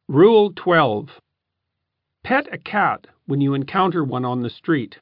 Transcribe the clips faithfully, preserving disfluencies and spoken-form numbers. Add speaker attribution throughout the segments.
Speaker 1: Rule twelve. Pet a cat when you encounter one on the street.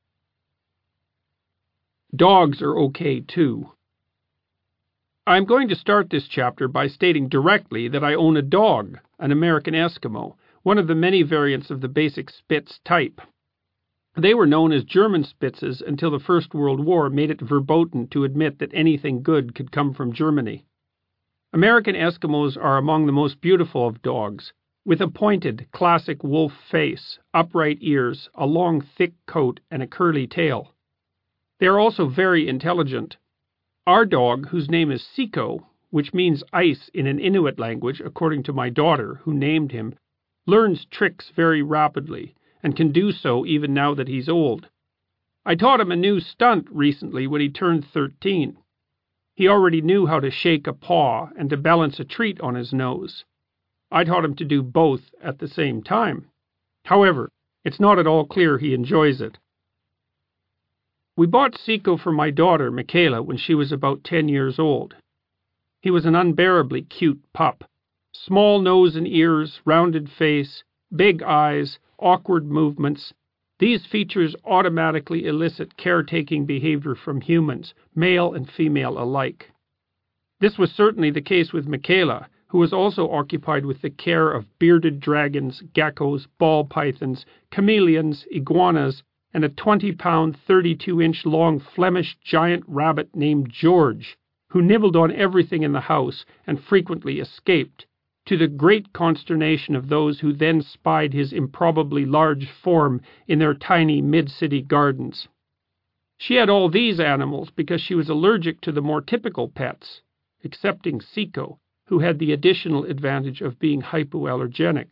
Speaker 1: Dogs are okay too. I'm going to start this chapter by stating directly that I own a dog, an American Eskimo, one of the many variants of the basic Spitz type. They were known as German Spitzes until the First World War made it verboten to admit that anything good could come from Germany. American Eskimos are among the most beautiful of dogs, with a pointed, classic wolf face, upright ears, a long, thick coat, and a curly tail. They are also very intelligent. Our dog, whose name is Siko, which means ice in an Inuit language according to my daughter, who named him, learns tricks very rapidly, and can do so even now that he's old. I taught him a new stunt recently when he turned thirteen. He already knew how to shake a paw and to balance a treat on his nose. I taught him to do both at the same time. However, it's not at all clear he enjoys it. We bought Siko for my daughter, Michaela, when she was about ten years old. He was an unbearably cute pup. Small nose and ears, rounded face, big eyes, awkward movements. These features automatically elicit caretaking behavior from humans, male and female alike. This was certainly the case with Michaela, who was also occupied with the care of bearded dragons, geckos, ball pythons, chameleons, iguanas, and a twenty-pound, thirty-two-inch long Flemish giant rabbit named George, who nibbled on everything in the house and frequently escaped, to the great consternation of those who then spied his improbably large form in their tiny mid-city gardens. She had all these animals because she was allergic to the more typical pets, excepting Siko, who had the additional advantage of being hypoallergenic.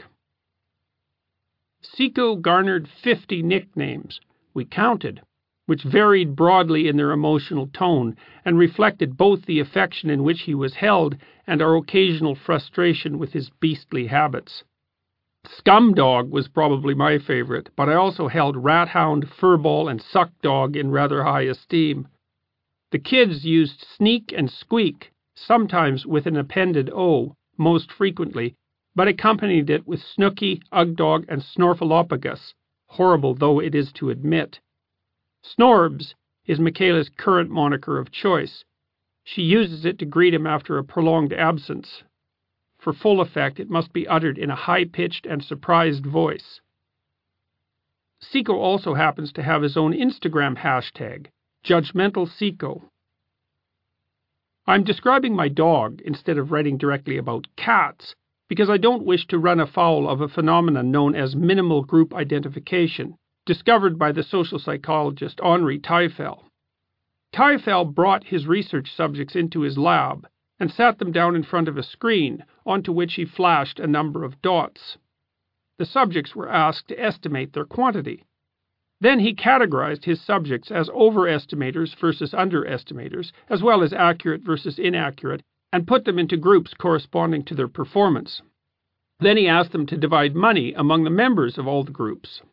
Speaker 1: Siko garnered fifty nicknames, we counted, which varied broadly in their emotional tone and reflected both the affection in which he was held and our occasional frustration with his beastly habits. Scum Dog was probably my favorite, but I also held Rat Hound, Furball, and Suck Dog in rather high esteem. The kids used Sneak and Squeak, sometimes with an appended O, most frequently, but accompanied it with Snooky, Ugdog, and Snorfalopagus, horrible though it is to admit. Snorbs is Michaela's current moniker of choice. She uses it to greet him after a prolonged absence. For full effect, it must be uttered in a high-pitched and surprised voice. Siko also happens to have his own Instagram hashtag, Judgmental Siko. I'm describing my dog instead of writing directly about cats because I don't wish to run afoul of a phenomenon known as minimal group identification, discovered by the social psychologist Henri Teifel. Teifel brought his research subjects into his lab and sat them down in front of a screen onto which he flashed a number of dots. The subjects were asked to estimate their quantity. Then he categorized his subjects as overestimators versus underestimators, as well as accurate versus inaccurate, and put them into groups corresponding to their performance. Then he asked them to divide money among the members of all the groups.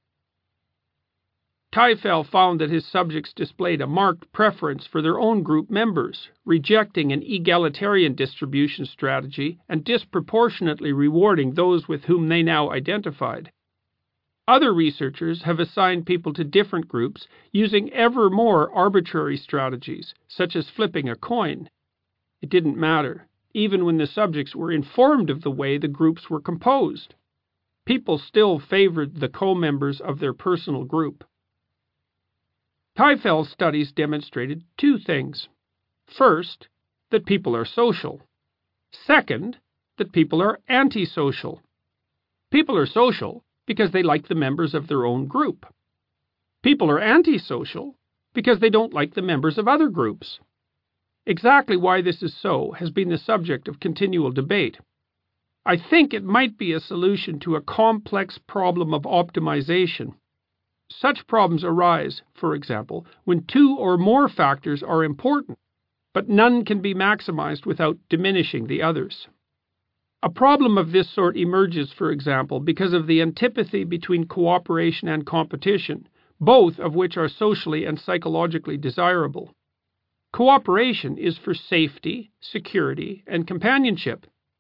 Speaker 1: Teifel found that his subjects displayed a marked preference for their own group members, rejecting an egalitarian distribution strategy and disproportionately rewarding those with whom they now identified. Other researchers have assigned people to different groups using ever more arbitrary strategies, such as flipping a coin. It didn't matter, even when the subjects were informed of the way the groups were composed. People still favored the co-members of their personal group. Teifel's studies demonstrated two things. First, that people are social. Second, that people are antisocial. People are social because they like the members of their own group. People are antisocial because they don't like the members of other groups. Exactly why this is so has been the subject of continual debate. I think it might be a solution to a complex problem of optimization. Such problems arise, for example, when two or more factors are important, but none can be maximized without diminishing the others. A problem of this sort emerges, for example, because of the antipathy between cooperation and competition, both of which are socially and psychologically desirable. Cooperation is for safety, security, and companionship.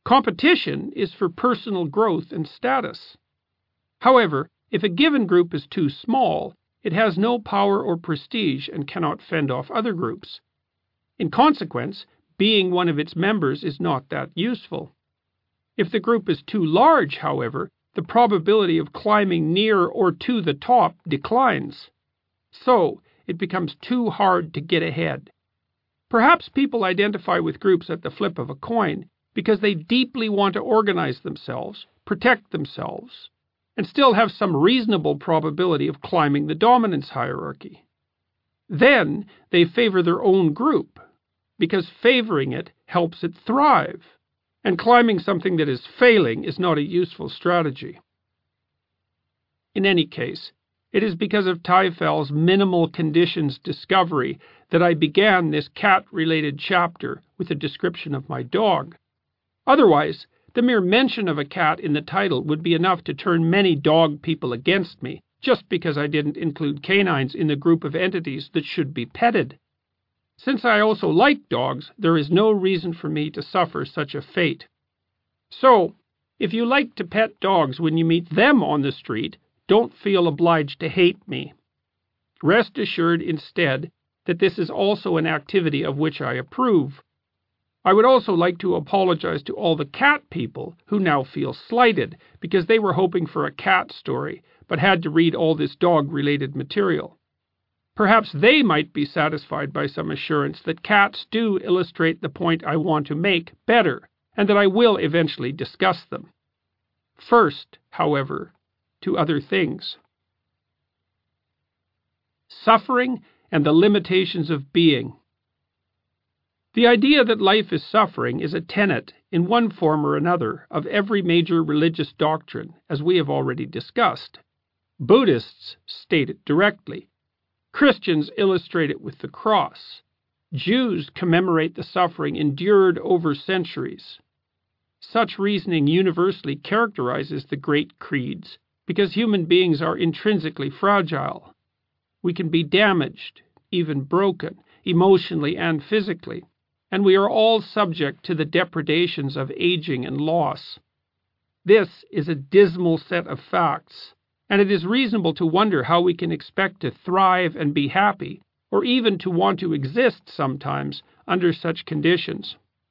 Speaker 1: Competition is for personal growth and status. However, if a given group is too small, it has no power or prestige and cannot fend off other groups. In consequence, being one of its members is not that useful. If the group is too large, however, the probability of climbing near or to the top declines. So, it becomes too hard to get ahead. Perhaps people identify with groups at the flip of a coin because they deeply want to organize themselves, protect themselves, and still have some reasonable probability of climbing the dominance hierarchy. Then they favor their own group, because favoring it helps it thrive, and climbing something that is failing is not a useful strategy. In any case, it is because of Teifel's minimal conditions discovery that I began this cat-related chapter with a description of my dog. Otherwise, the mere mention of a cat in the title would be enough to turn many dog people against me, just because I didn't include canines in the group of entities that should be petted. Since I also like dogs, there is no reason for me to suffer such a fate. So, if you like to pet dogs when you meet them on the street, don't feel obliged to hate me. Rest assured instead that this is also an activity of which I approve. I would also like to apologize to all the cat people who now feel slighted because they were hoping for a cat story but had to read all this dog-related material. Perhaps they might be satisfied by some assurance that cats do illustrate the point I want to make better, and that I will eventually discuss them. First, however, to other things. Suffering and the limitations of being. The idea that life is suffering is a tenet, in one form or another, of every major religious doctrine, as we have already discussed. Buddhists state it directly. Christians illustrate it with the cross. Jews commemorate the suffering endured over centuries. Such reasoning universally characterizes the great creeds, because human beings are intrinsically fragile. We can be damaged, even broken, emotionally and physically, and we are all subject to the depredations of aging and loss. This is a dismal set of facts, and it is reasonable to wonder how we can expect to thrive and be happy, or even to want to exist sometimes under such conditions.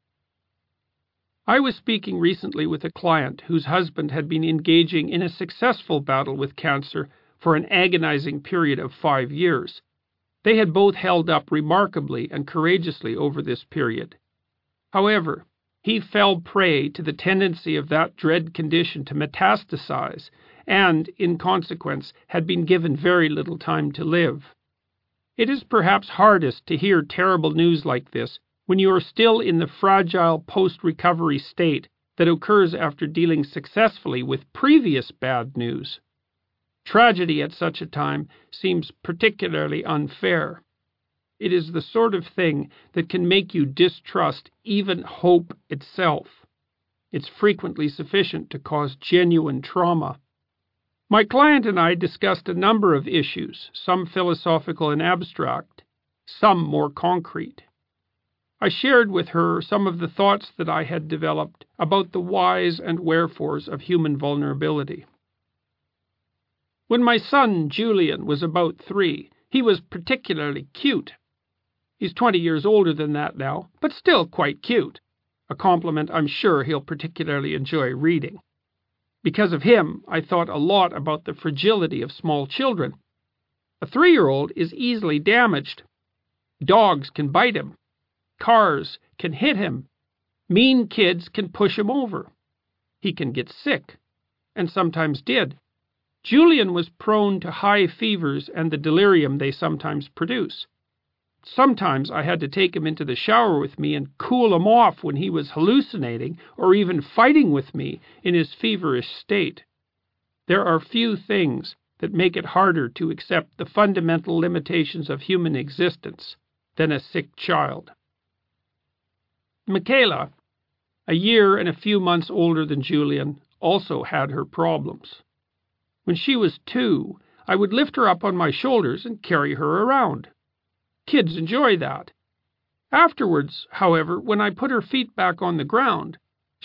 Speaker 1: I was speaking recently with a client whose husband had been engaging in a successful battle with cancer for an agonizing period of five years. They had both held up remarkably and courageously over this period. However, he fell prey to the tendency of that dread condition to metastasize and, in consequence, had been given very little time to live. It is perhaps hardest to hear terrible news like this when you are still in the fragile post-recovery state that occurs after dealing successfully with previous bad news. Tragedy at such a time seems particularly unfair. It is the sort of thing that can make you distrust even hope itself. It's frequently sufficient to cause genuine trauma. My client and I discussed a number of issues, some philosophical and abstract, some more concrete. I shared with her some of the thoughts that I had developed about the whys and wherefores of human vulnerability. When my son, Julian, was about three, he was particularly cute. He's twenty years older than that now, but still quite cute, a compliment I'm sure he'll particularly enjoy reading. Because of him, I thought a lot about the fragility of small children. A three-year-old is easily damaged. Dogs can bite him. Cars can hit him. Mean kids can push him over. He can get sick, and sometimes did. Julian was prone to high fevers and the delirium they sometimes produce. Sometimes I had to take him into the shower with me and cool him off when he was hallucinating or even fighting with me in his feverish state. There are few things that make it harder to accept the fundamental limitations of human existence than a sick child. Michaela, a year and a few months older than Julian, also had her problems. When she was two, I would lift her up on my shoulders and carry her around. Kids enjoy that. Afterwards, however, when I put her feet back on the ground,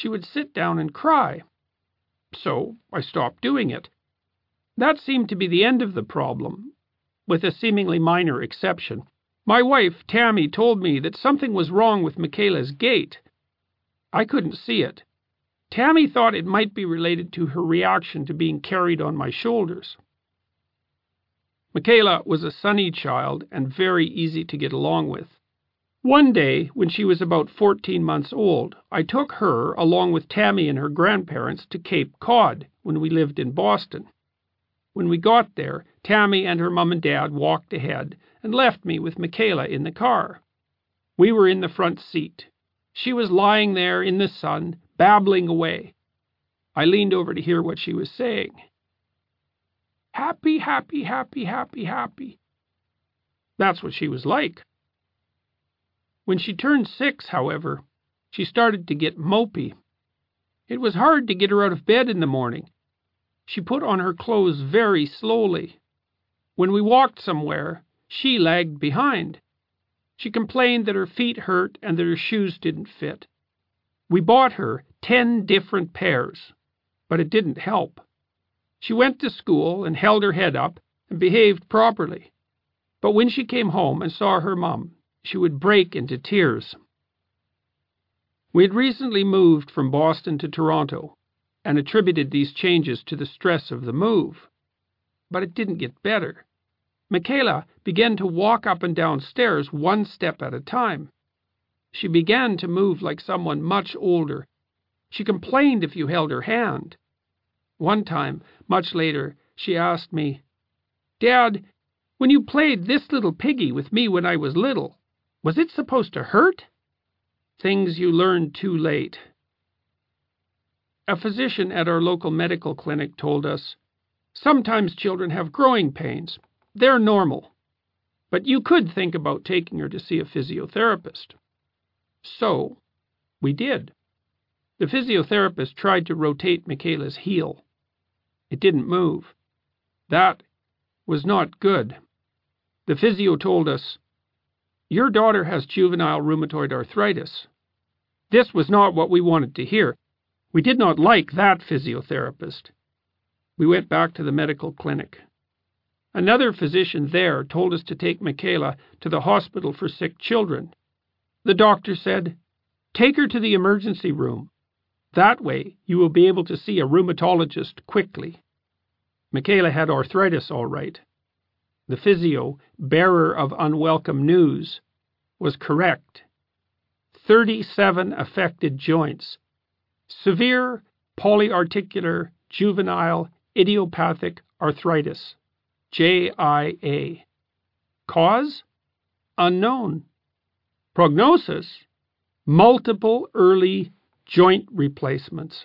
Speaker 1: she would sit down and cry. So I stopped doing it. That seemed to be the end of the problem, with a seemingly minor exception. My wife, Tammy, told me that something was wrong with Michaela's gait. I couldn't see it. Tammy thought it might be related to her reaction to being carried on my shoulders. Michaela was a sunny child and very easy to get along with. One day, when she was about fourteen months old, I took her, along with Tammy and her grandparents, to Cape Cod when we lived in Boston. When we got there, Tammy and her mum and dad walked ahead and left me with Michaela in the car. We were in the front seat. She was lying there in the sun, babbling away. I leaned over to hear what she was saying. Happy, happy, happy, happy, happy. That's what she was like. When she turned six, however, she started to get mopey. It was hard to get her out of bed in the morning. She put on her clothes very slowly. When we walked somewhere, she lagged behind. She complained that her feet hurt and that her shoes didn't fit. We bought her ten different pairs, but it didn't help. She went to school and held her head up and behaved properly. But when she came home and saw her mum, she would break into tears. We had recently moved from Boston to Toronto and attributed these changes to the stress of the move. But it didn't get better. Michaela began to walk up and down stairs one step at a time. She began to move like someone much older. She complained if you held her hand. One time, much later, she asked me, "Dad, when you played this little piggy with me when I was little, was it supposed to hurt?" Things you learn too late. A physician at our local medical clinic told us, "Sometimes children have growing pains. They're normal. But you could think about taking her to see a physiotherapist." So, we did. The physiotherapist tried to rotate Michaela's heel. It didn't move. That was not good. The physio told us, "Your daughter has juvenile rheumatoid arthritis." This was not what we wanted to hear. We did not like that physiotherapist. We went back to the medical clinic. Another physician there told us to take Michaela to the hospital for sick children. The doctor said, "Take her to the emergency room. That way you will be able to see a rheumatologist quickly." Michaela had arthritis all right. The physio, bearer of unwelcome news, was correct. thirty-seven affected joints. Severe polyarticular juvenile idiopathic arthritis, J I A. Cause? Unknown. Prognosis? Multiple early joint replacements.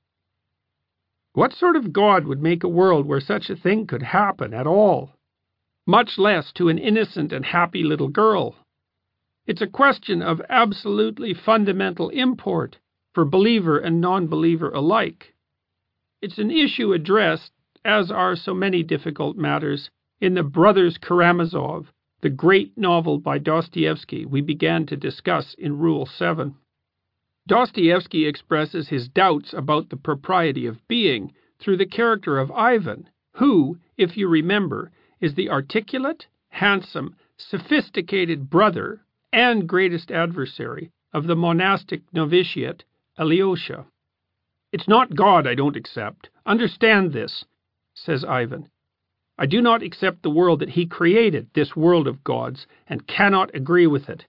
Speaker 1: What sort of God would make a world where such a thing could happen at all? Much less to an innocent and happy little girl. It's a question of absolutely fundamental import for believer and non-believer alike. It's an issue addressed, as are so many difficult matters, in the Brothers Karamazov, the great novel by Dostoevsky we began to discuss in Rule seven. Dostoevsky expresses his doubts about the propriety of being through the character of Ivan, who, if you remember, is the articulate, handsome, sophisticated brother and greatest adversary of the monastic novitiate, Alyosha. "It's not God I don't accept. Understand this," says Ivan. "I do not accept the world that he created, this world of gods, and cannot agree with it."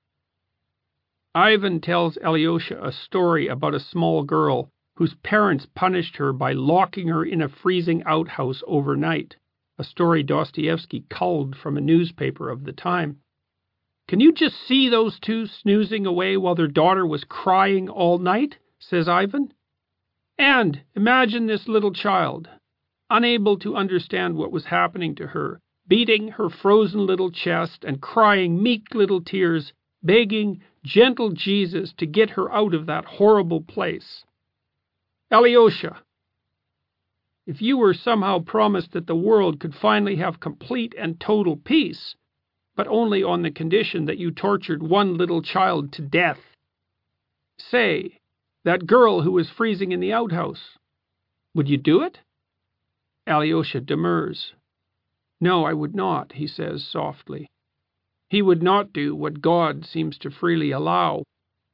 Speaker 1: Ivan tells Alyosha a story about a small girl whose parents punished her by locking her in a freezing outhouse overnight, a story Dostoevsky culled from a newspaper of the time. "Can you just see those two snoozing away while their daughter was crying all night?" says Ivan. "And imagine this little child, unable to understand what was happening to her, beating her frozen little chest and crying meek little tears, begging gentle Jesus to get her out of that horrible place. Alyosha, if you were somehow promised that the world could finally have complete and total peace, but only on the condition that you tortured one little child to death, say, That girl who was freezing in the outhouse. Would you do it? Alyosha demurs. No, I would not, he says softly. He would not do what God seems to freely allow.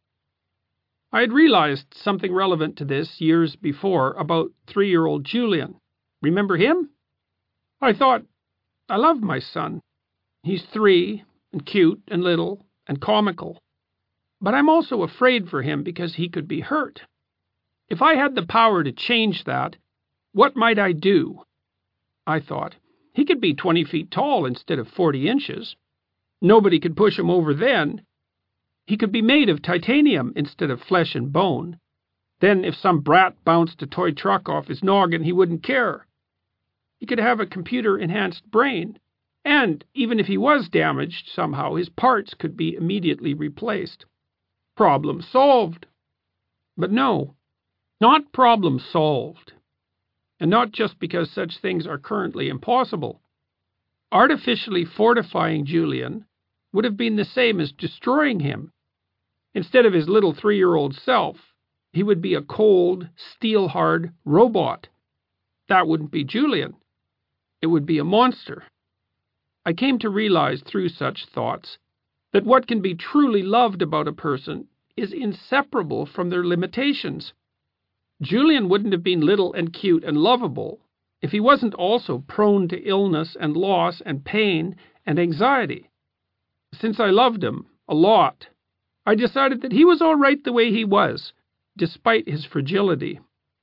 Speaker 1: I had realized something relevant to this years before about three-year-old Julian. Remember him? I thought, I love my son. He's three, and cute, and little, and comical. But I'm also afraid for him because he could be hurt. If I had the power to change that, what might I do? I thought, he could be twenty feet tall instead of forty inches. Nobody could push him over then. He could be made of titanium instead of flesh and bone. Then if some brat bounced a toy truck off his noggin, he wouldn't care. He could have a computer-enhanced brain, and even if he was damaged somehow, his parts could be immediately replaced. Problem solved. But no, not problem solved. And not just because such things are currently impossible. Artificially fortifying Julian would have been the same as destroying him. Instead of his little three-year-old self, he would be a cold, steel-hard robot. That wouldn't be Julian. It would be a monster. I came to realize through such thoughts that what can be truly loved about a person is inseparable from their limitations. Julian wouldn't have been little and cute and lovable if he wasn't also prone to illness and loss and pain and anxiety. Since I loved him a lot, I decided that he was all right the way he was, despite his fragility.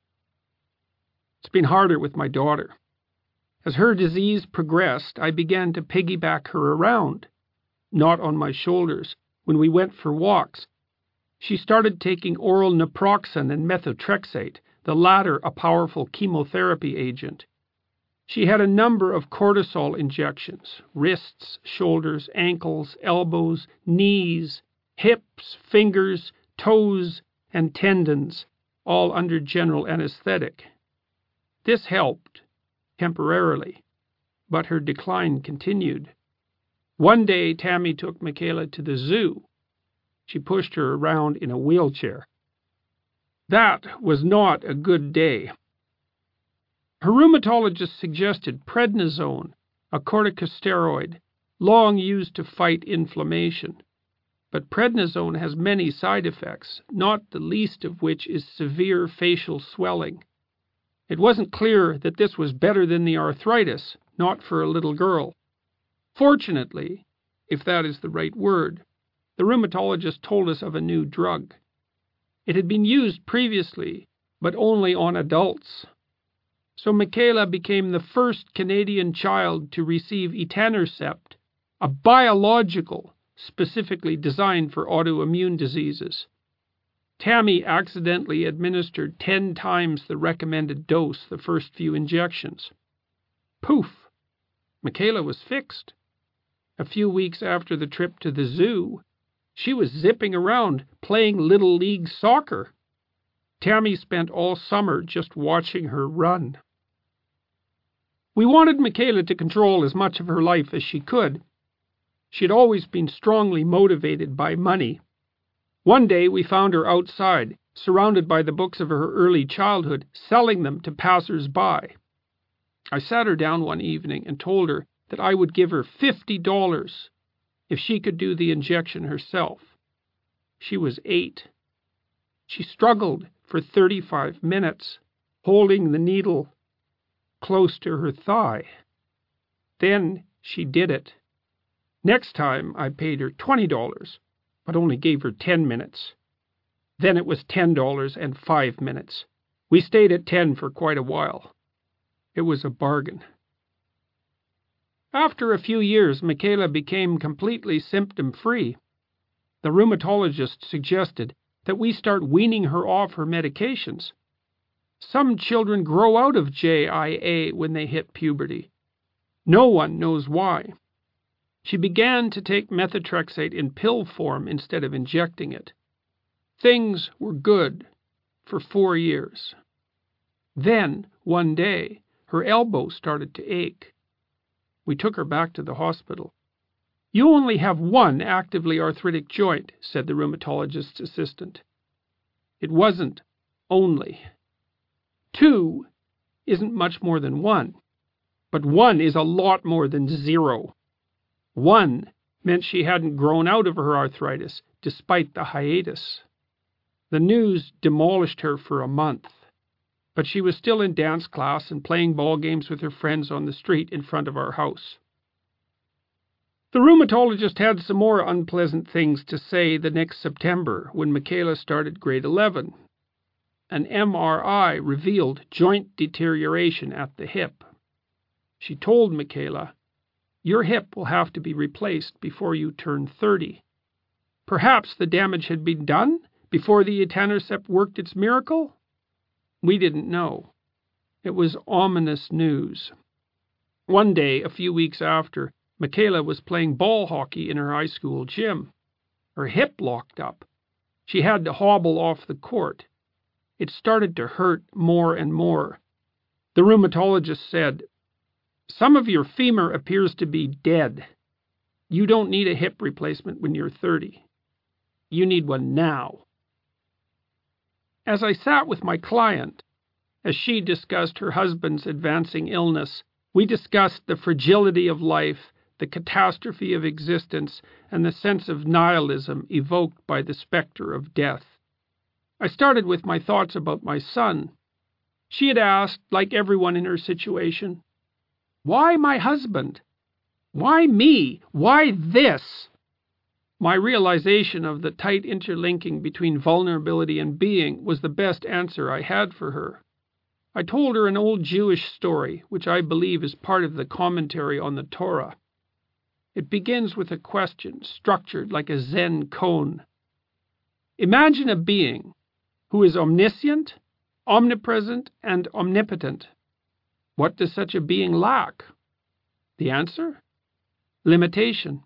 Speaker 1: It's been harder with my daughter. As her disease progressed, I began to piggyback her around, not on my shoulders, when we went for walks. She started taking oral naproxen and methotrexate, the latter a powerful chemotherapy agent. She had a number of cortisol injections, wrists, shoulders, ankles, elbows, knees, hips, fingers, toes, and tendons, all under general anesthetic. This helped, temporarily, but her decline continued. One day, Tammy took Michaela to the zoo. She pushed her around in a wheelchair. That was not a good day. Her rheumatologist suggested prednisone, a corticosteroid, long used to fight inflammation. But prednisone has many side effects, not the least of which is severe facial swelling. It wasn't clear that this was better than the arthritis, not for a little girl. Fortunately, if that is the right word, the rheumatologist told us of a new drug. It had been used previously, but only on adults. So Michaela became the first Canadian child to receive etanercept, a biological specifically designed for autoimmune diseases. Tammy accidentally administered ten times the recommended dose the first few injections. Poof! Michaela was fixed. A few weeks after the trip to the zoo, she was zipping around playing Little League soccer. Tammy spent all summer just watching her run. We wanted Michaela to control as much of her life as she could. She had always been strongly motivated by money. One day we found her outside, surrounded by the books of her early childhood, selling them to passers-by. I sat her down one evening and told her that I would give her fifty dollars if she could do the injection herself. She was eight. She struggled for thirty-five minutes, holding the needle close to her thigh. Then she did it. Next time I paid her twenty dollars, but only gave her ten minutes. Then it was ten dollars and five minutes. We stayed at ten for quite a while. It was a bargain. After a few years, Michaela became completely symptom-free. The rheumatologist suggested that we start weaning her off her medications. Some children grow out of J I A when they hit puberty. No one knows why. She began to take methotrexate in pill form instead of injecting it. Things were good for four years. Then, one day, her elbow started to ache. We took her back to the hospital. "You only have one actively arthritic joint," said the rheumatologist's assistant. It wasn't only. Two isn't much more than one, but one is a lot more than zero. One meant she hadn't grown out of her arthritis despite the hiatus. The news demolished her for a month, but she was still in dance class and playing ball games with her friends on the street in front of our house. The rheumatologist had some more unpleasant things to say the next September when Michaela started grade eleven. An M R I revealed joint deterioration at the hip. She told Michaela, "Your hip will have to be replaced before you turn thirty." Perhaps the damage had been done before the etanercept worked its miracle? We didn't know. It was ominous news. One day, a few weeks after, Michaela was playing ball hockey in her high school gym. Her hip locked up. She had to hobble off the court. It started to hurt more and more. The rheumatologist said, "Some of your femur appears to be dead. You don't need a hip replacement when you're thirty. You need one now." As I sat with my client, as she discussed her husband's advancing illness, we discussed the fragility of life, the catastrophe of existence, and the sense of nihilism evoked by the specter of death. I started with my thoughts about my son. She had asked, like everyone in her situation, "Why my husband? Why me? Why this?" My realization of the tight interlinking between vulnerability and being was the best answer I had for her. I told her an old Jewish story, which I believe is part of the commentary on the Torah. It begins with a question structured like a Zen koan. Imagine a being who is omniscient, omnipresent, and omnipotent. What does such a being lack? The answer? Limitation.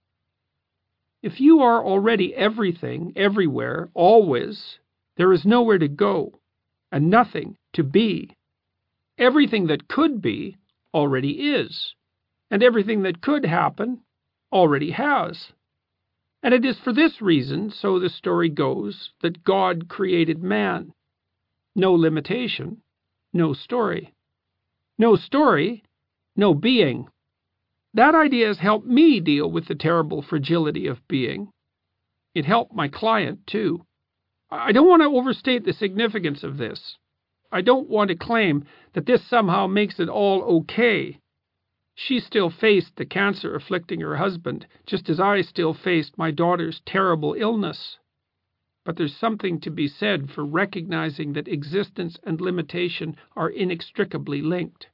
Speaker 1: If you are already everything, everywhere, always, there is nowhere to go, and nothing to be. Everything that could be already is, and everything that could happen already has. And it is for this reason, so the story goes, that God created man. No limitation, no story. No story, no being. That idea has helped me deal with the terrible fragility of being. It helped my client, too. I don't want to overstate the significance of this. I don't want to claim that this somehow makes it all okay. She still faced the cancer afflicting her husband, just as I still faced my daughter's terrible illness. But there's something to be said for recognizing that existence and limitation are inextricably linked.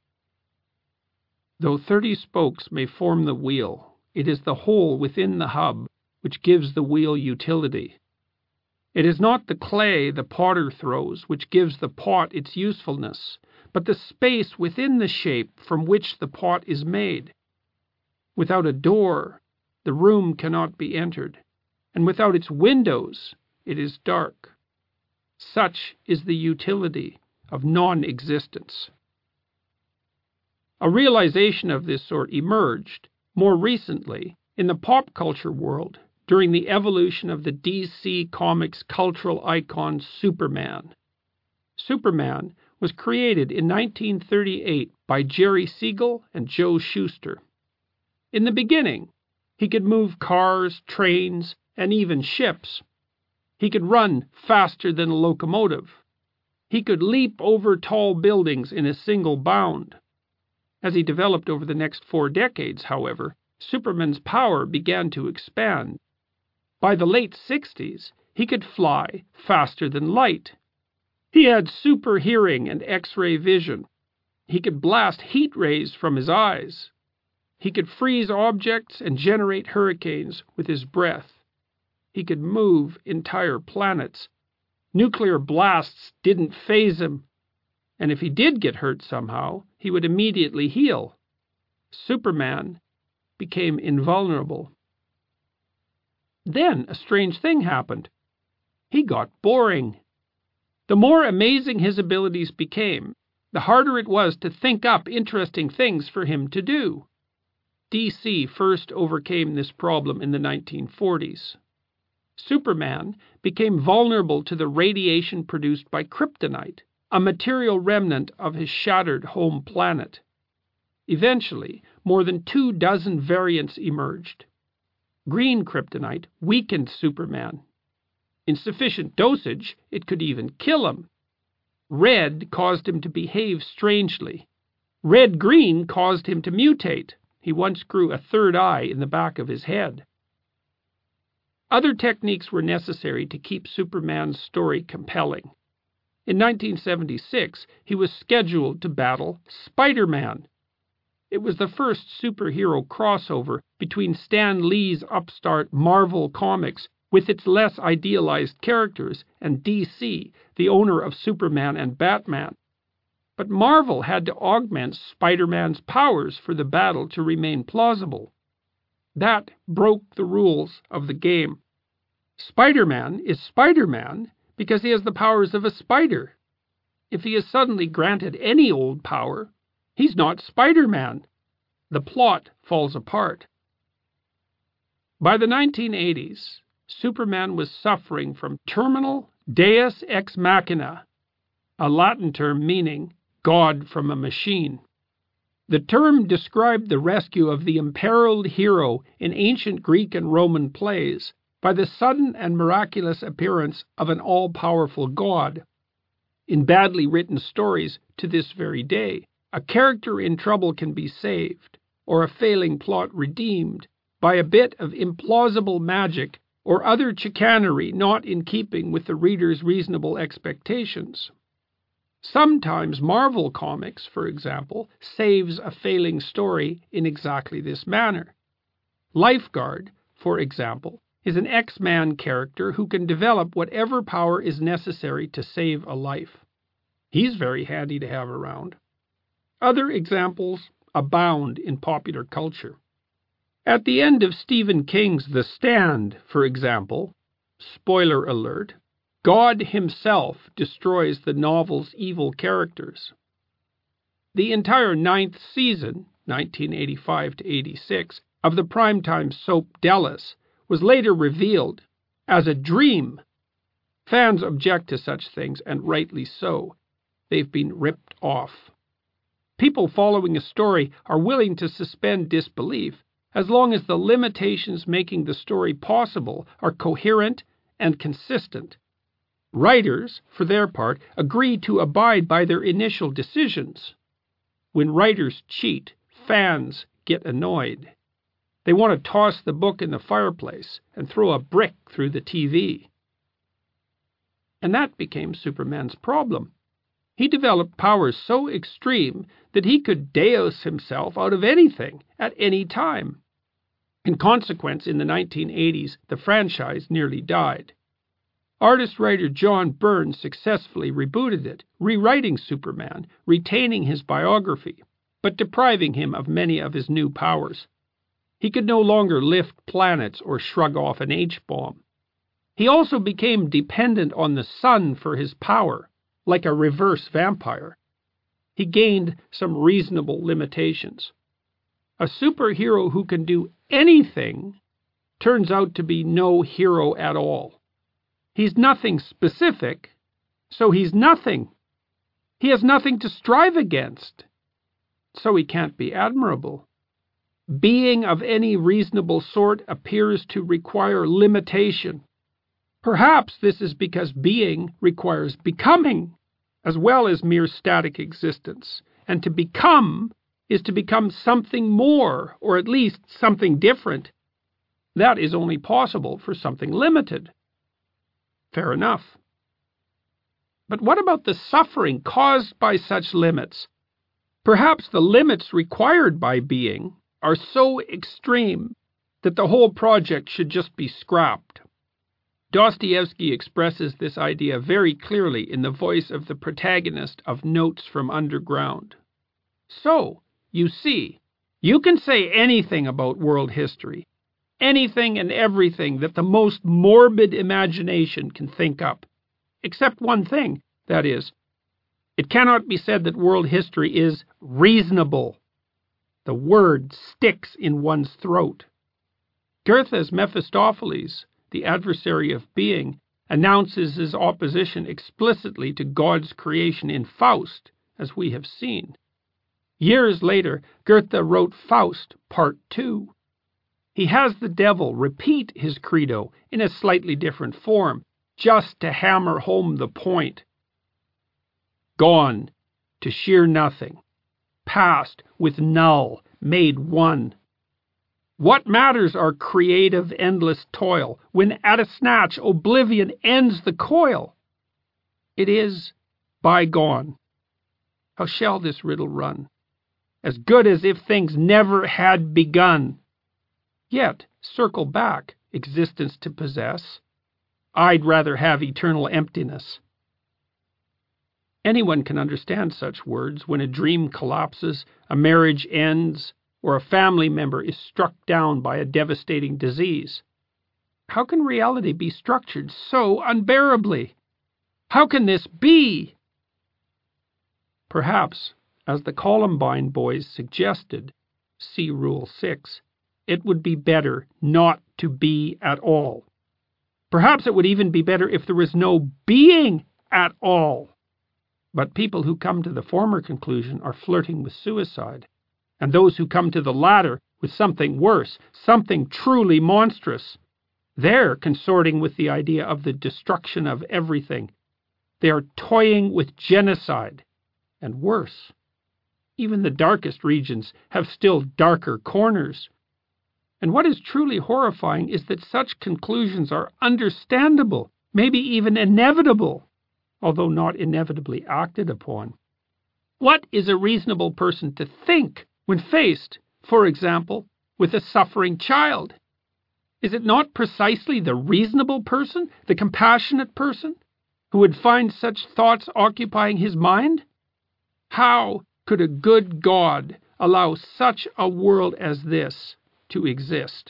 Speaker 1: Though thirty spokes may form the wheel, it is the hole within the hub which gives the wheel utility. It is not the clay the potter throws which gives the pot its usefulness, but the space within the shape from which the pot is made. Without a door, the room cannot be entered, and without its windows, it is dark. Such is the utility of non-existence. A realization of this sort emerged, more recently, in the pop culture world during the evolution of the D C Comics cultural icon Superman. Superman was created in nineteen thirty-eight by Jerry Siegel and Joe Shuster. In the beginning, he could move cars, trains, and even ships. He could run faster than a locomotive. He could leap over tall buildings in a single bound. As he developed over the next four decades, however, Superman's power began to expand. By the late sixties, he could fly faster than light. He had super hearing and X-ray vision. He could blast heat rays from his eyes. He could freeze objects and generate hurricanes with his breath. He could move entire planets. Nuclear blasts didn't faze him. And if he did get hurt somehow, he would immediately heal. Superman became invulnerable. Then a strange thing happened. He got boring. The more amazing his abilities became, the harder it was to think up interesting things for him to do. D C first overcame this problem in the nineteen forties. Superman became vulnerable to the radiation produced by kryptonite, a material remnant of his shattered home planet. Eventually, more than two dozen variants emerged. Green kryptonite weakened Superman. In sufficient dosage, it could even kill him. Red caused him to behave strangely. Red-green caused him to mutate. He once grew a third eye in the back of his head. Other techniques were necessary to keep Superman's story compelling. In nineteen seventy-six, he was scheduled to battle Spider-Man. It was the first superhero crossover between Stan Lee's upstart Marvel Comics with its less idealized characters and D C, the owner of Superman and Batman. But Marvel had to augment Spider-Man's powers for the battle to remain plausible. That broke the rules of the game. Spider-Man is Spider-Man because he has the powers of a spider. If he is suddenly granted any old power, he's not Spider-Man. The plot falls apart. By the nineteen eighties, Superman was suffering from terminal deus ex machina, a Latin term meaning God from a machine. The term described the rescue of the imperiled hero in ancient Greek and Roman plays by the sudden and miraculous appearance of an all-powerful god. In badly written stories to this very day, a character in trouble can be saved, or a failing plot redeemed, by a bit of implausible magic or other chicanery not in keeping with the reader's reasonable expectations. Sometimes Marvel Comics, for example, saves a failing story in exactly this manner. Lifeguard, for example, is an X-Man character who can develop whatever power is necessary to save a life. He's very handy to have around. Other examples abound in popular culture. At the end of Stephen King's The Stand, for example, spoiler alert, God himself destroys the novel's evil characters. The entire ninth season, nineteen eighty-five to eighty-six, of the primetime soap Dallas was later revealed as a dream. Fans object to such things, and rightly so. They've been ripped off. People following a story are willing to suspend disbelief as long as the limitations making the story possible are coherent and consistent. Writers, for their part, agree to abide by their initial decisions. When writers cheat, fans get annoyed. They want to toss the book in the fireplace and throw a brick through the T V. And that became Superman's problem. He developed powers so extreme that he could deus himself out of anything at any time. In consequence, in the nineteen eighties, the franchise nearly died. Artist-writer John Byrne successfully rebooted it, rewriting Superman, retaining his biography, but depriving him of many of his new powers. He could no longer lift planets or shrug off an H-bomb. He also became dependent on the sun for his power, like a reverse vampire. He gained some reasonable limitations. A superhero who can do anything turns out to be no hero at all. He's nothing specific, so he's nothing. He has nothing to strive against, so he can't be admirable. Being of any reasonable sort appears to require limitation. Perhaps this is because being requires becoming, as well as mere static existence, and to become is to become something more, or at least something different. That is only possible for something limited. Fair enough. But what about the suffering caused by such limits? Perhaps the limits required by being are so extreme that the whole project should just be scrapped. Dostoevsky expresses this idea very clearly in the voice of the protagonist of Notes from Underground. So, you see, you can say anything about world history, anything and everything that the most morbid imagination can think up, except one thing, that is, it cannot be said that world history is reasonable. The word sticks in one's throat. Goethe's Mephistopheles the adversary of being, announces his opposition explicitly to God's creation in Faust, as we have seen. Years later, Goethe wrote Faust, Part Two. He has the devil repeat his credo in a slightly different form, just to hammer home the point. Gone to sheer nothing, past with null, made one. What matters our creative endless toil, when at a snatch oblivion ends the coil? It is bygone. How shall this riddle run? As good as if things never had begun. Yet circle back, existence to possess. I'd rather have eternal emptiness. Anyone can understand such words when a dream collapses, a marriage ends, or a family member is struck down by a devastating disease. How can reality be structured so unbearably? How can this be? Perhaps, as the Columbine boys suggested, see Rule six, it would be better not to be at all. Perhaps it would even be better if there was no being at all. But people who come to the former conclusion are flirting with suicide, and those who come to the latter with something worse, something truly monstrous. They're consorting with the idea of the destruction of everything. They are toying with genocide, and worse. Even the darkest regions have still darker corners. And what is truly horrifying is that such conclusions are understandable, maybe even inevitable, although not inevitably acted upon. What is a reasonable person to think when faced, for example, with a suffering child? Is it not precisely the reasonable person, the compassionate person, who would find such thoughts occupying his mind? How could a good God allow such a world as this to exist?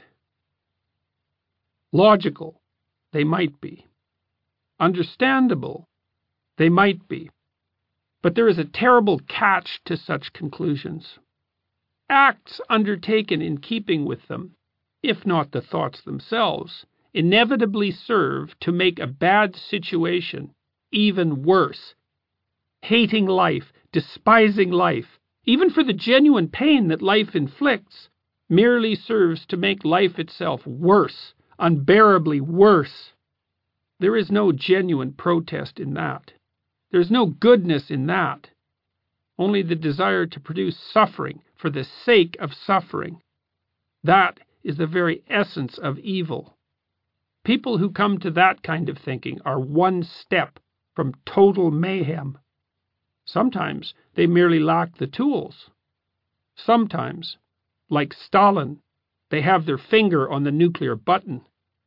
Speaker 1: Logical, they might be. Understandable, they might be. But there is a terrible catch to such conclusions. Acts undertaken in keeping with them, if not the thoughts themselves, inevitably serve to make a bad situation even worse. Hating life, despising life, even for the genuine pain that life inflicts, merely serves to make life itself worse, unbearably worse. There is no genuine protest in that. There is no goodness in that. Only the desire to produce suffering for the sake of suffering. That is the very essence of evil. People who come to that kind of thinking are one step from total mayhem. Sometimes they merely lack the tools. Sometimes, like Stalin, they have their finger on the nuclear button.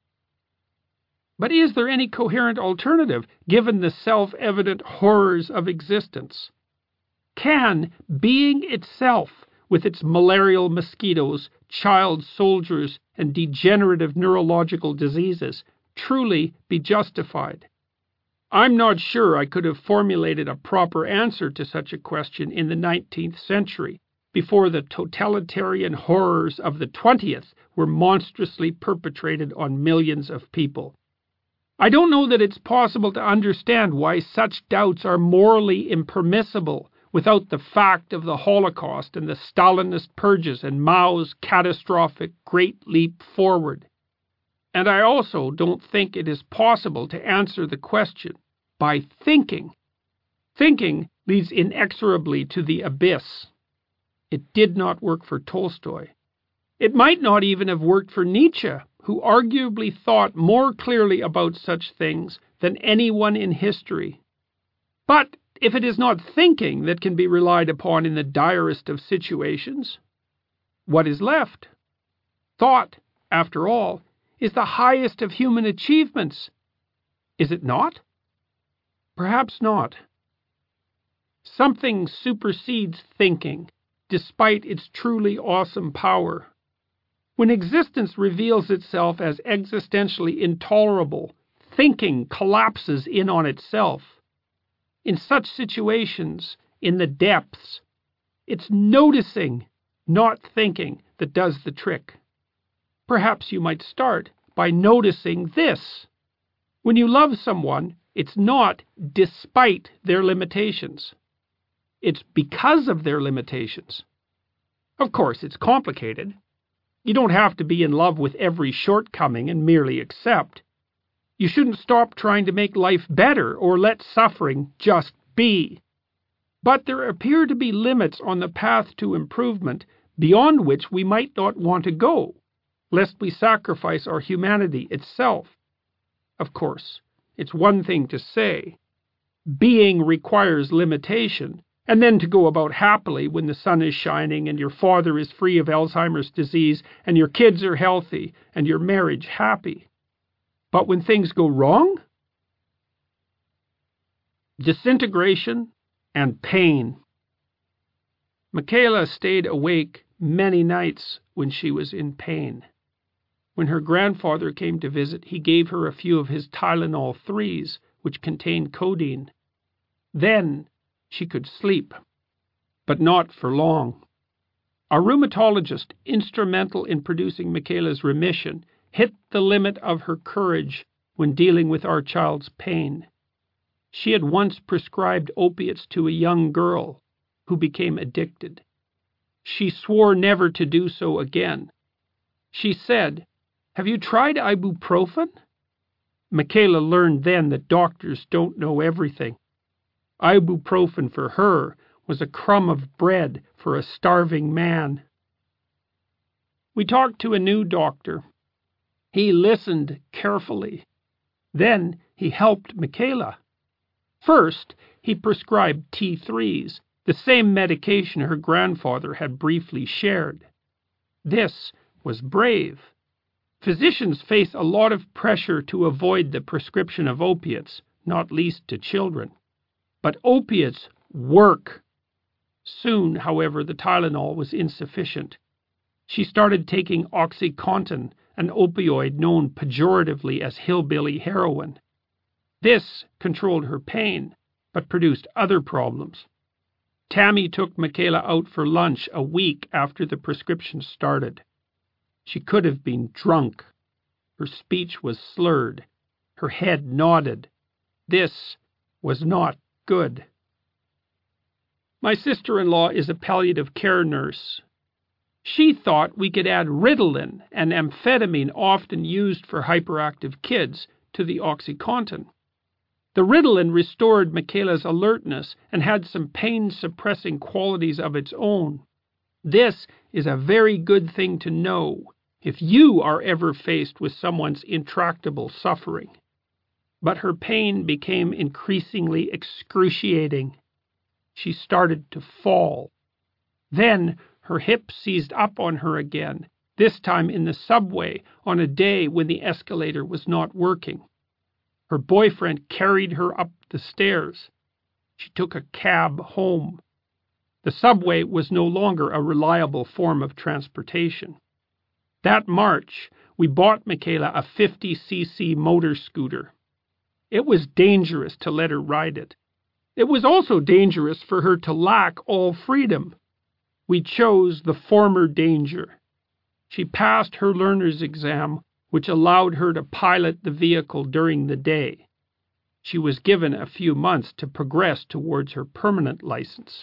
Speaker 1: But is there any coherent alternative, given the self-evident horrors of existence? Can being itself, with its malarial mosquitoes, child soldiers, and degenerative neurological diseases, truly be justified? I'm not sure I could have formulated a proper answer to such a question in the nineteenth century, before the totalitarian horrors of the twentieth were monstrously perpetrated on millions of people. I don't know that it's possible to understand why such doubts are morally impermissible without the fact of the Holocaust and the Stalinist purges and Mao's catastrophic Great Leap Forward. And I also don't think it is possible to answer the question by thinking. Thinking leads inexorably to the abyss. It did not work for Tolstoy. It might not even have worked for Nietzsche, who arguably thought more clearly about such things than anyone in history. But if it is not thinking that can be relied upon in the direst of situations, what is left? Thought, after all, is the highest of human achievements. Is it not? Perhaps not. Something supersedes thinking, despite its truly awesome power. When existence reveals itself as existentially intolerable, thinking collapses in on itself. In such situations, in the depths, it's noticing, not thinking, that does the trick. Perhaps you might start by noticing this. When you love someone, it's not despite their limitations. It's because of their limitations. Of course, it's complicated. You don't have to be in love with every shortcoming and merely accept. You shouldn't stop trying to make life better or let suffering just be. But there appear to be limits on the path to improvement beyond which we might not want to go, lest we sacrifice our humanity itself. Of course, it's one thing to say, being requires limitation, and then to go about happily when the sun is shining and your father is free of Alzheimer's disease and your kids are healthy and your marriage happy. But when things go wrong? Disintegration and pain. Michaela stayed awake many nights when she was in pain. When her grandfather came to visit, he gave her a few of his Tylenol threes, which contained codeine. Then she could sleep, but not for long. A rheumatologist, instrumental in producing Michaela's remission, hit the limit of her courage when dealing with our child's pain. She had once prescribed opiates to a young girl who became addicted. She swore never to do so again. She said, "Have you tried ibuprofen?" Michaela learned then that doctors don't know everything. Ibuprofen for her was a crumb of bread for a starving man. We talked to a new doctor. He listened carefully. Then he helped Michaela. First, he prescribed T threes, the same medication her grandfather had briefly shared. This was brave. Physicians face a lot of pressure to avoid the prescription of opiates, not least to children. But opiates work. Soon, however, the Tylenol was insufficient. She started taking OxyContin, an opioid known pejoratively as hillbilly heroin. This controlled her pain, but produced other problems. Tammy took Michaela out for lunch a week after the prescription started. She could have been drunk. Her speech was slurred. Her head nodded. This was not good. My sister-in-law is a palliative care nurse. She thought we could add Ritalin, an amphetamine often used for hyperactive kids, to the OxyContin. The Ritalin restored Michaela's alertness and had some pain-suppressing qualities of its own. This is a very good thing to know if you are ever faced with someone's intractable suffering. But her pain became increasingly excruciating. She started to fall. Then her hip seized up on her again, this time in the subway on a day when the escalator was not working. Her boyfriend carried her up the stairs. She took a cab home. The subway was no longer a reliable form of transportation. That March, we bought Michaela a fifty c c motor scooter. It was dangerous to let her ride it. It was also dangerous for her to lack all freedom. We chose the former danger. She passed her learner's exam, which allowed her to pilot the vehicle during the day. She was given a few months to progress towards her permanent license.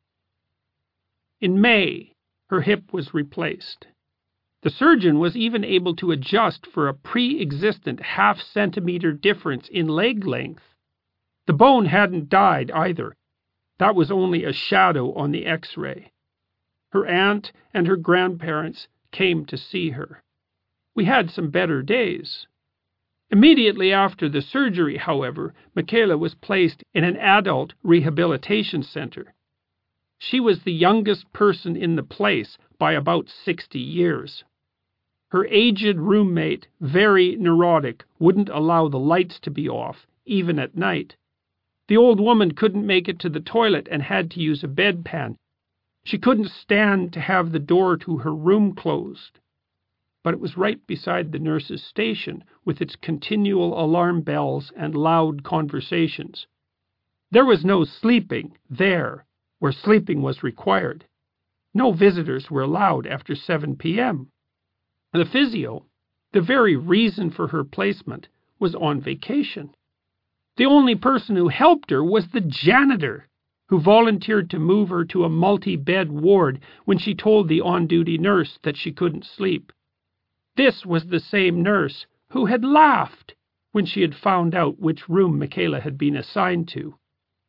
Speaker 1: In May, her hip was replaced. The surgeon was even able to adjust for a pre-existent half-centimeter difference in leg length. The bone hadn't died either. That was only a shadow on the X-ray. Her aunt and her grandparents came to see her. We had some better days. Immediately after the surgery, however, Michaela was placed in an adult rehabilitation center. She was the youngest person in the place by about sixty years. Her aged roommate, very neurotic, wouldn't allow the lights to be off, even at night. The old woman couldn't make it to the toilet and had to use a bedpan. She couldn't stand to have the door to her room closed. But it was right beside the nurse's station, with its continual alarm bells and loud conversations. There was no sleeping there, where sleeping was required. No visitors were allowed after seven p m The physio, The very reason for her placement was on vacation. The only person who helped her was the janitor, who volunteered to move her to a multi-bed ward when she told the on-duty nurse that she couldn't sleep. This was the same nurse who had laughed when she had found out which room Michaela had been assigned to.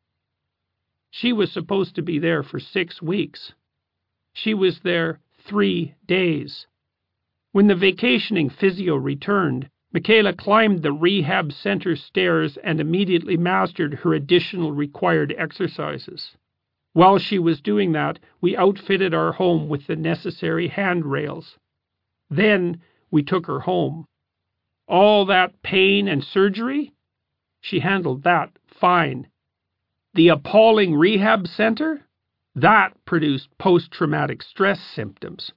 Speaker 1: She was supposed to be there for six weeks. She was there three days. When the vacationing physio returned, Michaela climbed the rehab center stairs and immediately mastered her additional required exercises. While she was doing that, we outfitted our home with the necessary handrails. Then we took her home. All that pain and surgery? She handled that fine. The appalling rehab center? That produced post-traumatic stress symptoms.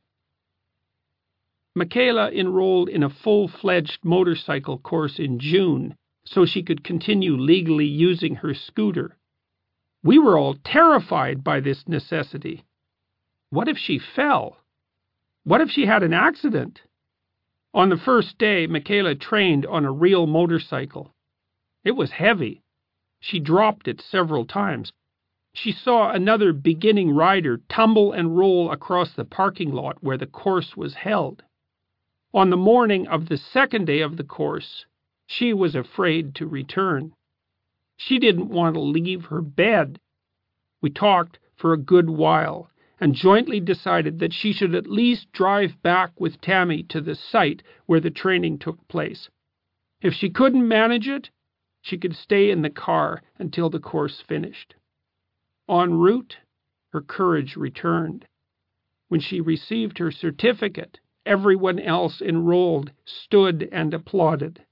Speaker 1: Michaela enrolled in a full-fledged motorcycle course in June so she could continue legally using her scooter. We were all terrified by this necessity. What if she fell? What if she had an accident? On the first day, Michaela trained on a real motorcycle. It was heavy. She dropped it several times. She saw another beginning rider tumble and roll across the parking lot where the course was held. On the morning of the second day of the course, she was afraid to return. She didn't want to leave her bed. We talked for a good while and jointly decided that she should at least drive back with Tammy to the site where the training took place. If she couldn't manage it, she could stay in the car until the course finished. En route, her courage returned. When she received her certificate, everyone else enrolled stood and applauded.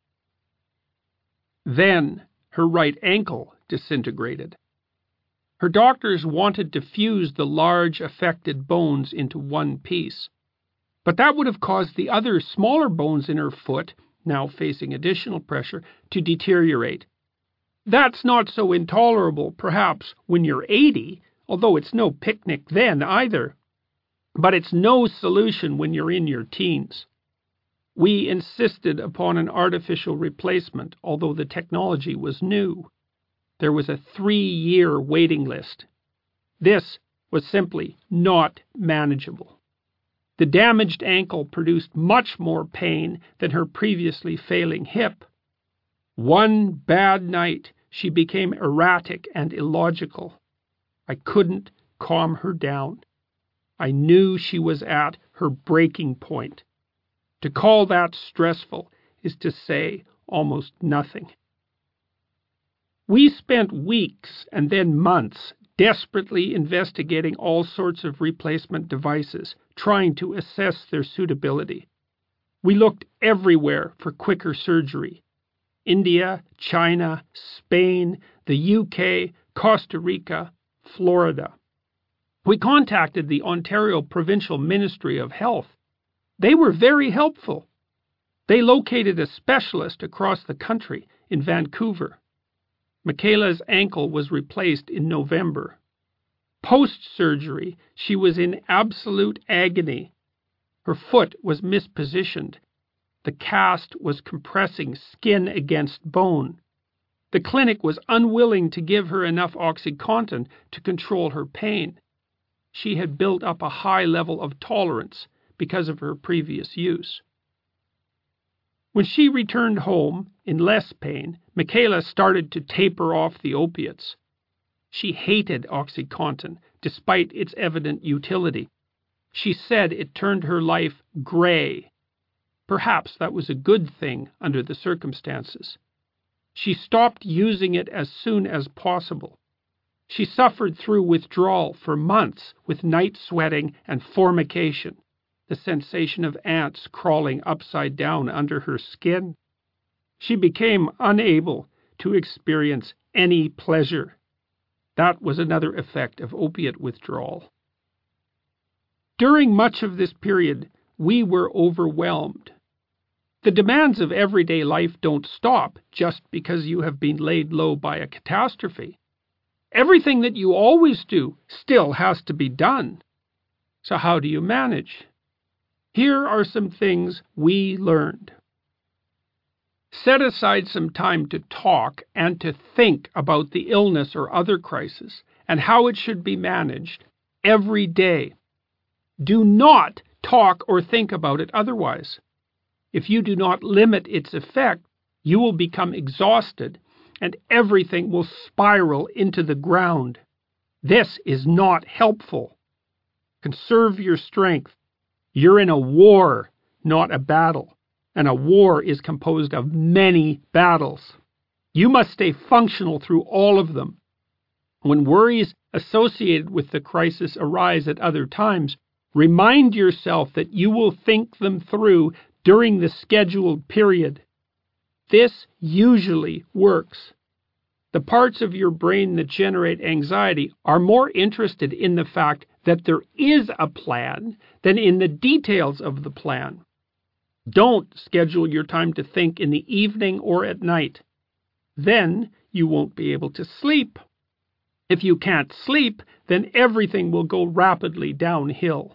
Speaker 1: Then her right ankle disintegrated. Her doctors wanted to fuse the large affected bones into one piece, but that would have caused the other smaller bones in her foot, now facing additional pressure, to deteriorate. That's not so intolerable, perhaps, when you're eighty, although it's no picnic then either. But it's no solution when you're in your teens. We insisted upon an artificial replacement, although the technology was new. There was a three-year waiting list. This was simply not manageable. The damaged ankle produced much more pain than her previously failing hip. One bad night, she became erratic and illogical. I couldn't calm her down. I knew she was at her breaking point. To call that stressful is to say almost nothing. We spent weeks and then months desperately investigating all sorts of replacement devices, trying to assess their suitability. We looked everywhere for quicker surgery. India, China, Spain, the U K, Costa Rica, Florida. We contacted the Ontario Provincial Ministry of Health. They were very helpful. They located a specialist across the country in Vancouver. Michaela's ankle was replaced in November. Post-surgery, she was in absolute agony. Her foot was mispositioned. The cast was compressing skin against bone. The clinic was unwilling to give her enough OxyContin to control her pain. She had built up a high level of tolerance because of her previous use. When she returned home in less pain, Michaela started to taper off the opiates. She hated OxyContin, despite its evident utility. She said it turned her life gray. Perhaps that was a good thing under the circumstances. She stopped using it as soon as possible. She suffered through withdrawal for months with night sweating and formication, the sensation of ants crawling upside down under her skin. She became unable to experience any pleasure. That was another effect of opiate withdrawal. During much of this period, we were overwhelmed. The demands of everyday life don't stop just because you have been laid low by a catastrophe. Everything that you always do still has to be done. So how do you manage? Here are some things we learned. Set aside some time to talk and to think about the illness or other crisis and how it should be managed every day. Do not talk or think about it otherwise. If you do not limit its effect, you will become exhausted and everything will spiral into the ground. This is not helpful. Conserve your strength. You're in a war, not a battle. And a war is composed of many battles. You must stay functional through all of them. When worries associated with the crisis arise at other times, remind yourself that you will think them through during the scheduled period. This usually works. The parts of your brain that generate anxiety are more interested in the fact that there is a plan than in the details of the plan. Don't schedule your time to think in the evening or at night. Then you won't be able to sleep. If you can't sleep, then everything will go rapidly downhill.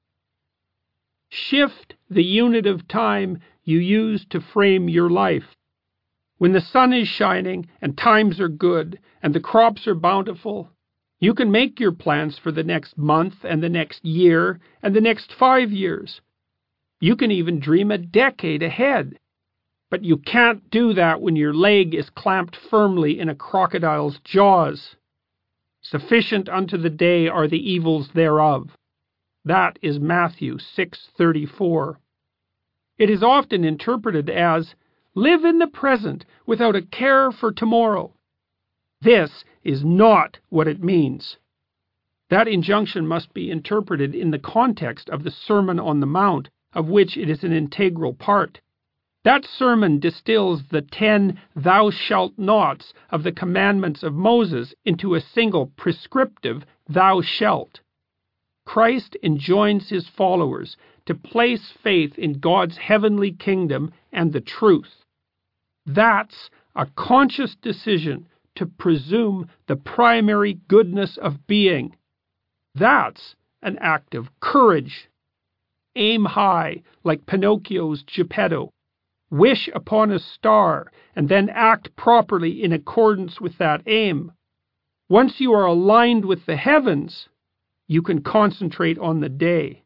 Speaker 1: Shift the unit of time you use to frame your life. When the sun is shining and times are good and the crops are bountiful, you can make your plans for the next month and the next year and the next five years. You can even dream a decade ahead. But you can't do that when your leg is clamped firmly in a crocodile's jaws. Sufficient unto the day are the evils thereof. That is Matthew six thirty-four. It is often interpreted as, live in the present without a care for tomorrow. This is not what it means. That injunction must be interpreted in the context of the Sermon on the Mount, of which it is an integral part. That sermon distills the ten thou shalt nots of the commandments of Moses into a single prescriptive thou shalt. Christ enjoins his followers to place faith in God's heavenly kingdom and the truth. That's a conscious decision to presume the primary goodness of being. That's an act of courage. Aim high, like Pinocchio's Geppetto. Wish upon a star, and then act properly in accordance with that aim. Once you are aligned with the heavens, you can concentrate on the day.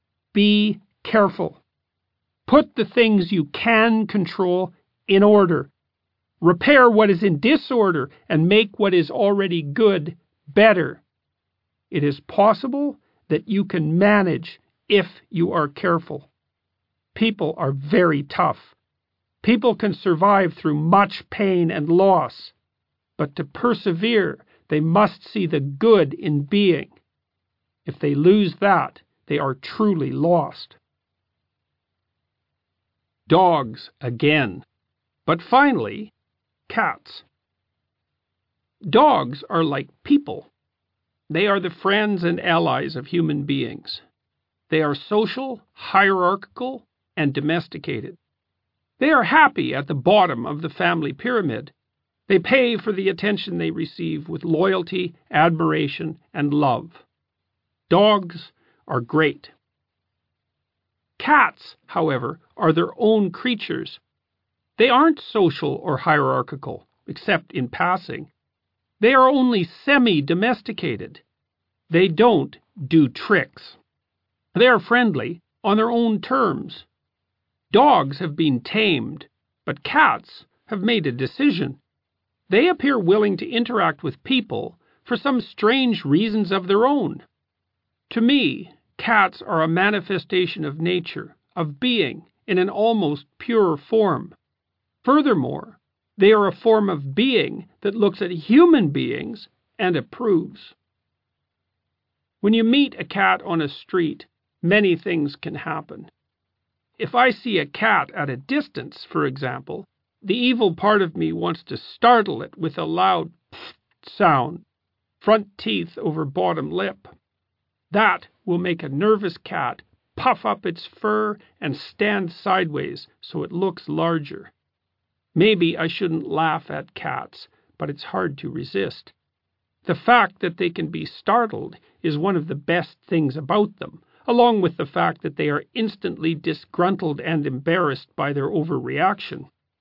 Speaker 1: Be careful. Put the things you can control in order. Repair what is in disorder and make what is already good better. It is possible that you can manage if you are careful. People are very tough. People can survive through much pain and loss. But to persevere, they must see the good in being. If they lose that, they are truly lost. Dogs again. But finally, cats. Dogs are like people. They are the friends and allies of human beings. They are social, hierarchical, and domesticated. They are happy at the bottom of the family pyramid. They pay for the attention they receive with loyalty, admiration, and love. Dogs are great. Cats, however, are their own creatures. They aren't social or hierarchical, except in passing. They are only semi-domesticated. They don't do tricks. They are friendly on their own terms. Dogs have been tamed, but cats have made a decision. They appear willing to interact with people for some strange reasons of their own. To me, cats are a manifestation of nature, of being, in an almost pure form. Furthermore, they are a form of being that looks at human beings and approves. When you meet a cat on a street, many things can happen. If I see a cat at a distance, for example, the evil part of me wants to startle it with a loud sound, front teeth over bottom lip. That will make a nervous cat puff up its fur and stand sideways so it looks larger. Maybe I shouldn't laugh at cats, but it's hard to resist. The fact that they can be startled is one of the best things about them, along with the fact that they are instantly disgruntled and embarrassed by their overreaction.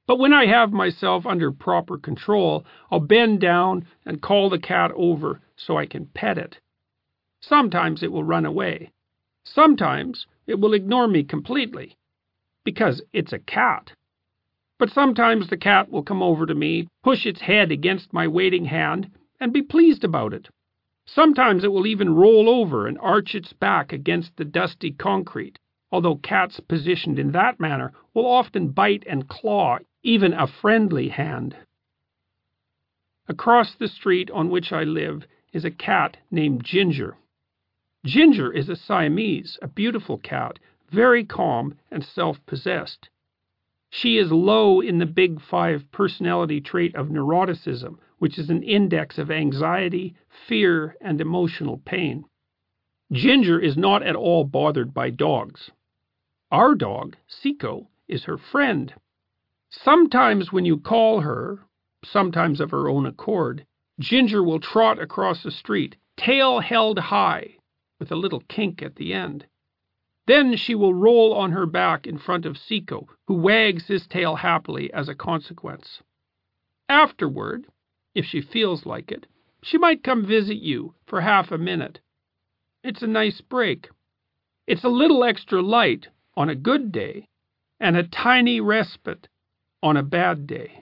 Speaker 1: But when I have myself under proper control, I'll bend down and call the cat over so I can pet it. Sometimes it will run away. Sometimes it will ignore me completely, because it's a cat. But sometimes the cat will come over to me, push its head against my waiting hand, and be pleased about it. Sometimes it will even roll over and arch its back against the dusty concrete, although cats positioned in that manner will often bite and claw even a friendly hand. Across the street on which I live is a cat named Ginger. Ginger is a Siamese, a beautiful cat, very calm and self-possessed. She is low in the big five personality trait of neuroticism, which is an index of anxiety, fear, and emotional pain. Ginger is not at all bothered by dogs. Our dog, Seiko, is her friend. Sometimes when you call her, sometimes of her own accord, Ginger will trot across the street, tail held high, with a little kink at the end. Then she will roll on her back in front of Seiko, who wags his tail happily as a consequence. Afterward, if she feels like it, she might come visit you for half a minute. It's a nice break. It's a little extra light on a good day, and a tiny respite on a bad day.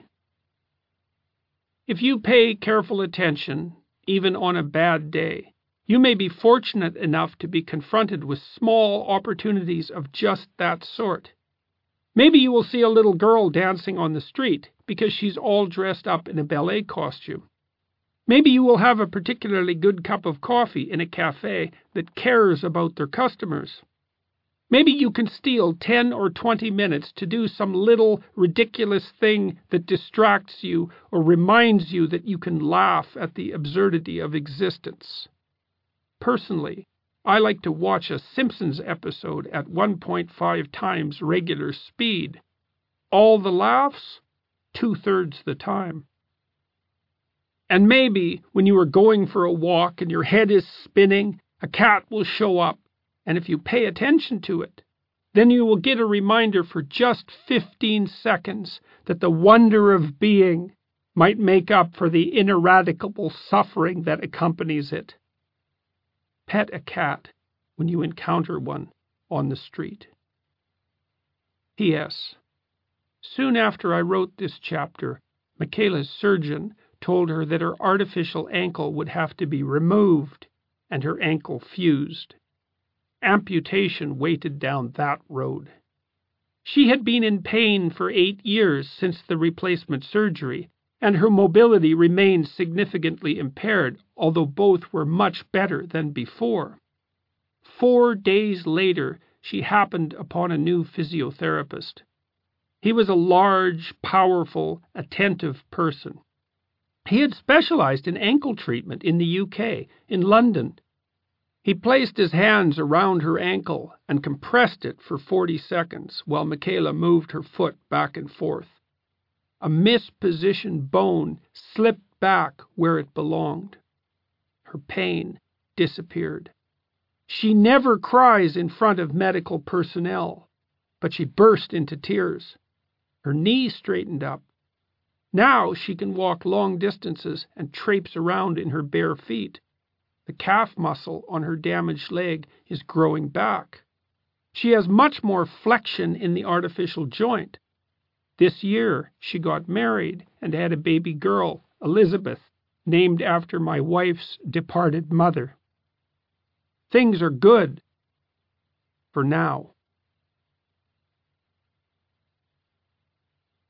Speaker 1: If you pay careful attention, even on a bad day, you may be fortunate enough to be confronted with small opportunities of just that sort. Maybe you will see a little girl dancing on the street because she's all dressed up in a ballet costume. Maybe you will have a particularly good cup of coffee in a cafe that cares about their customers. Maybe you can steal ten or twenty minutes to do some little ridiculous thing that distracts you or reminds you that you can laugh at the absurdity of existence. Personally, I like to watch a Simpsons episode at one point five times regular speed. All the laughs, two-thirds the time. And maybe when you are going for a walk and your head is spinning, a cat will show up, and if you pay attention to it, then you will get a reminder for just fifteen seconds that the wonder of being might make up for the ineradicable suffering that accompanies it. Pet a cat when you encounter one on the street. P S. Soon after I wrote this chapter, Michaela's surgeon told her that her artificial ankle would have to be removed and her ankle fused. Amputation weighted down that road. She had been in pain for eight years since the replacement surgery, and her mobility remained significantly impaired, although both were much better than before. Four days later, she happened upon a new physiotherapist. He was a large, powerful, attentive person. He had specialized in ankle treatment in the U K, in London. He placed his hands around her ankle and compressed it for forty seconds while Michaela moved her foot back and forth. A mispositioned bone slipped back where it belonged. Her pain disappeared. She never cries in front of medical personnel, but she burst into tears. Her knee straightened up. Now she can walk long distances and traipse around in her bare feet. The calf muscle on her damaged leg is growing back. She has much more flexion in the artificial joint. This year she got married and had a baby girl, Elizabeth, named after my wife's departed mother. Things are good for now.